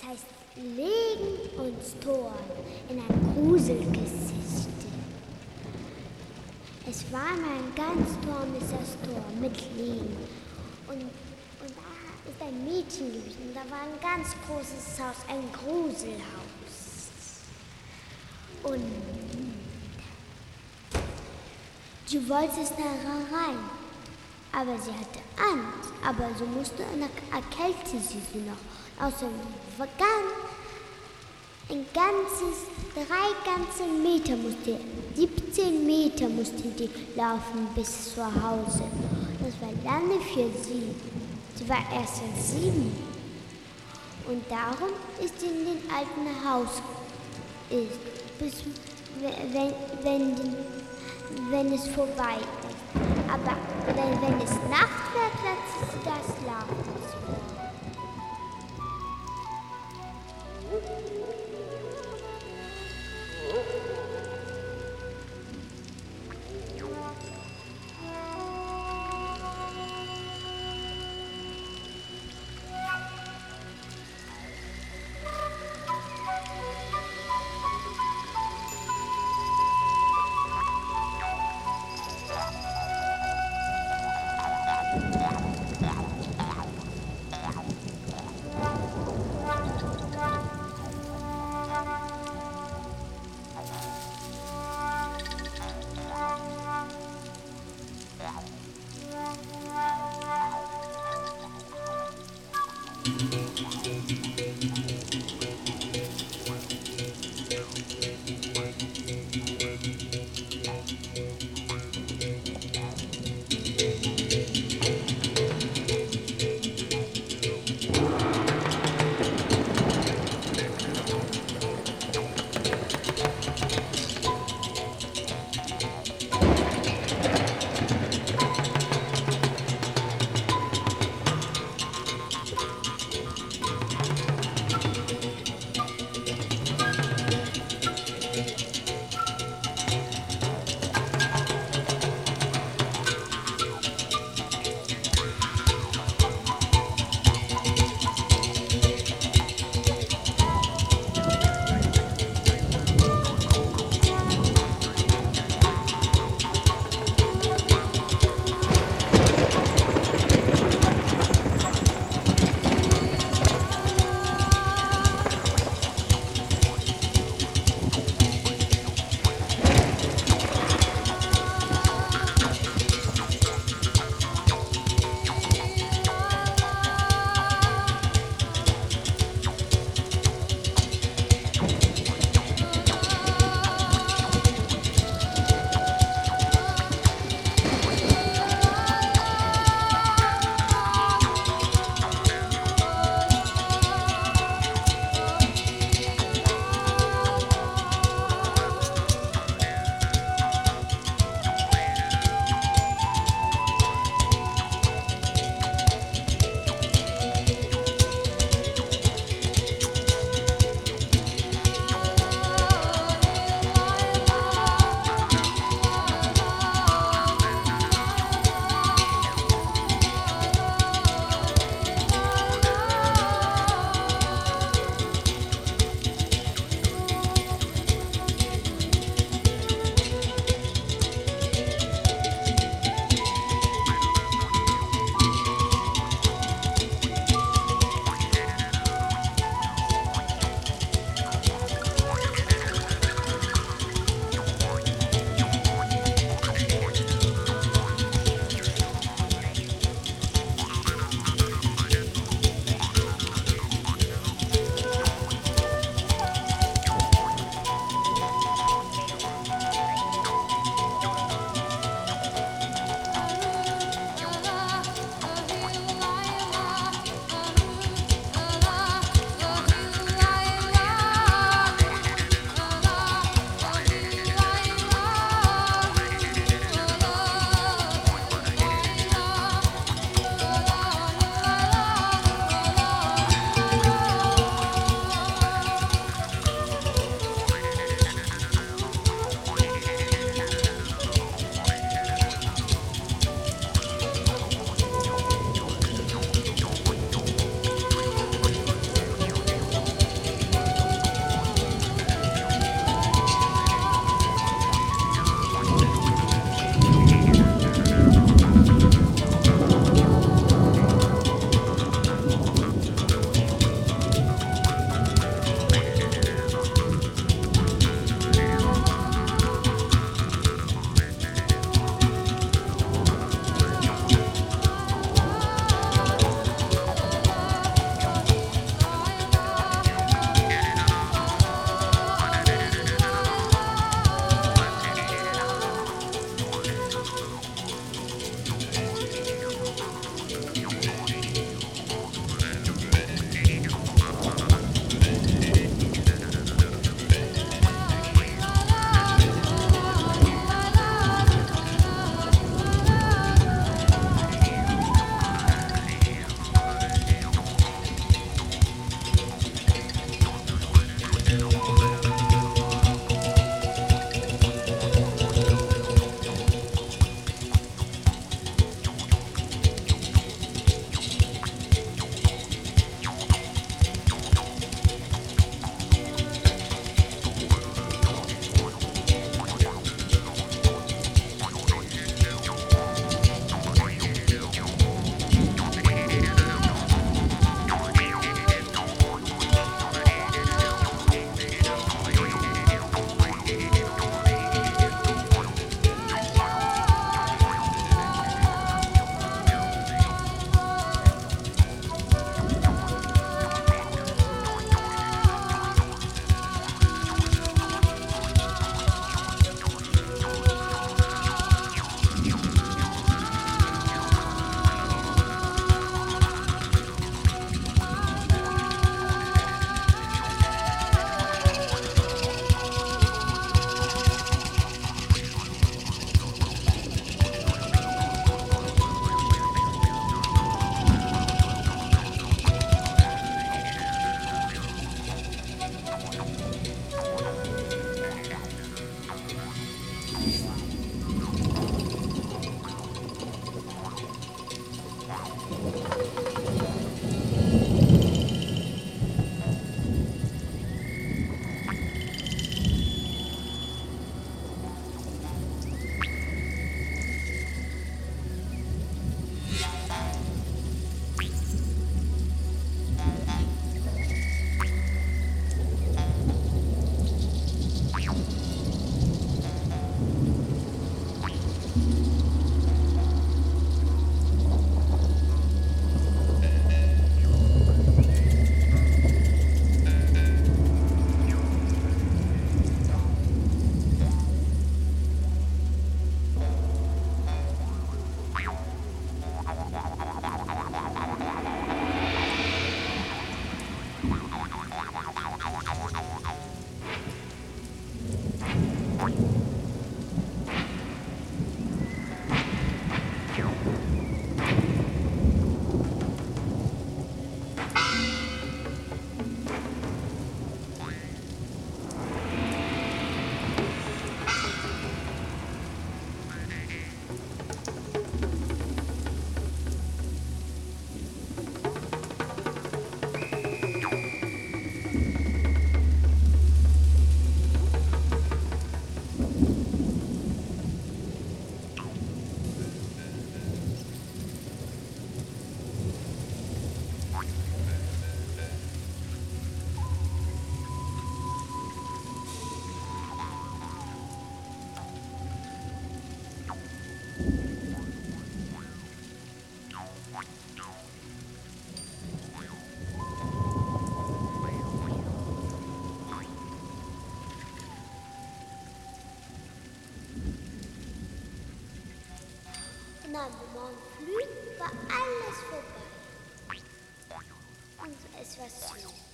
heißt Legen uns Tor in ein Gruselgeschichte. Es war mal ein ganz tornisches Tor mit Legen. Und da ist ein Mädchen gewesen. Und da war ein ganz großes Haus, ein Gruselhaus. Und sie wollte es da rein. Aber sie hatte Angst. Aber so musste und dann erkältete sie noch. Außerdem war drei ganze Meter 17 Meter musste die laufen bis zu Hause. Das war lange für sie. Sie war erst 7. Und darum ist sie in den alten Haus bis wenn es vorbei ist. Aber wenn es Nacht wird, lässt sie das Schlafen. am Mont Flü war alles vorbei. Und es war süß.